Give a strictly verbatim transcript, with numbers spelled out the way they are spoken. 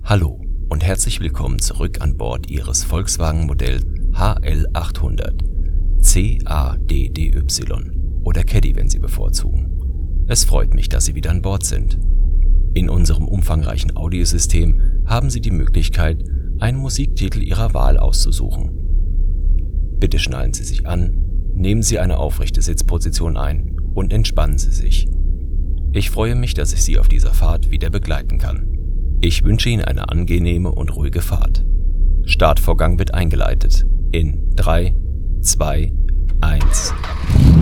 Hallo und herzlich willkommen zurück an Bord Ihres Volkswagen-Modells H L achthundert, C A D D Y oder Caddy, wenn Sie bevorzugen. Es freut mich, dass Sie wieder an Bord sind. In unserem umfangreichen Audiosystem haben Sie die Möglichkeit, einen Musiktitel Ihrer Wahl auszusuchen. Bitte schnallen Sie sich an, nehmen Sie eine aufrechte Sitzposition ein und entspannen Sie sich. Ich freue mich, dass ich Sie auf dieser Fahrt wieder begleiten kann. Ich wünsche Ihnen eine angenehme und ruhige Fahrt. Startvorgang wird eingeleitet in drei, zwei, eins.